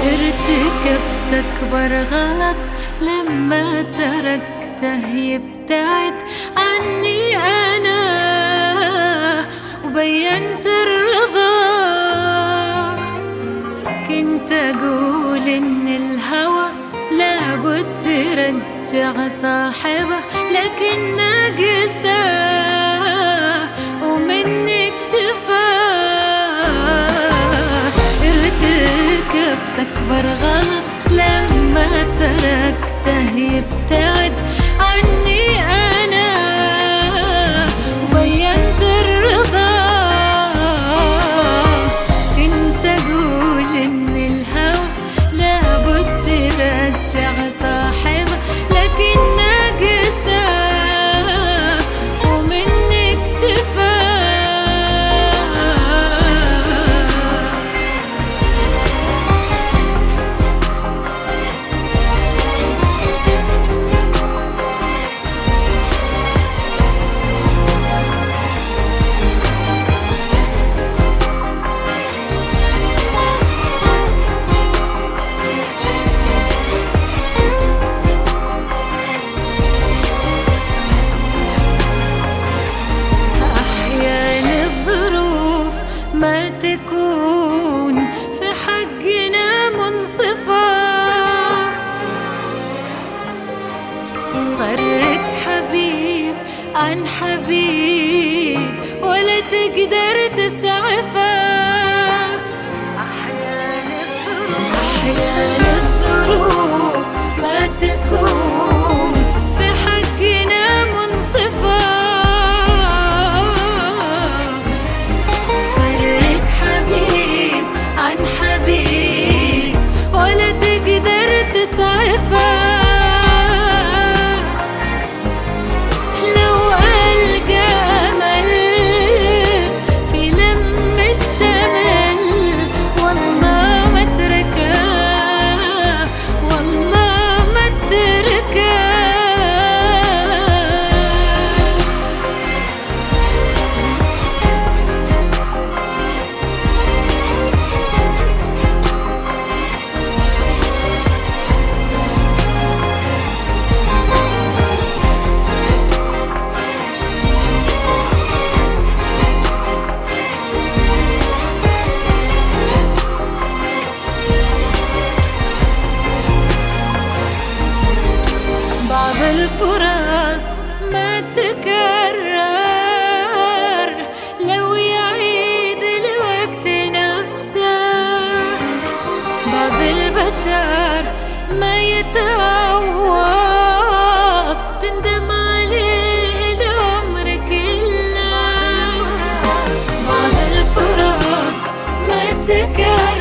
ارتكبت أكبر غلط لما تركته يبتعد عني أنا، وبينت الرضا. كنت أقول إن الهوى لابد ترجع صاحبه، لكن ناقصه ومني اكتفى. ارتكبت أكبر غلط لما تركته يبتعد عني أنا، وبينت الرضا. كنت أقول إن الهوى لابد ترجع صاحبه، لكن ناقصه ومني اكتفى. ما تكون في حقنا منصفة، تفرق حبيب عن حبيب ولا تقدر تسعفه. أحيانا الظروف ما تكون في حقنا منصفة، عن حبيب ولا تقدر تسعفه. لو ألقى أمل في لم الشمل والله ما اتركه، والله ما اتركه. بعض الفرص ما تكرر، لو يعيد الوقت نفسه. بعض البشر ما يتعوض، تندم عليه العمر كله. بعض الفرص ما تكرر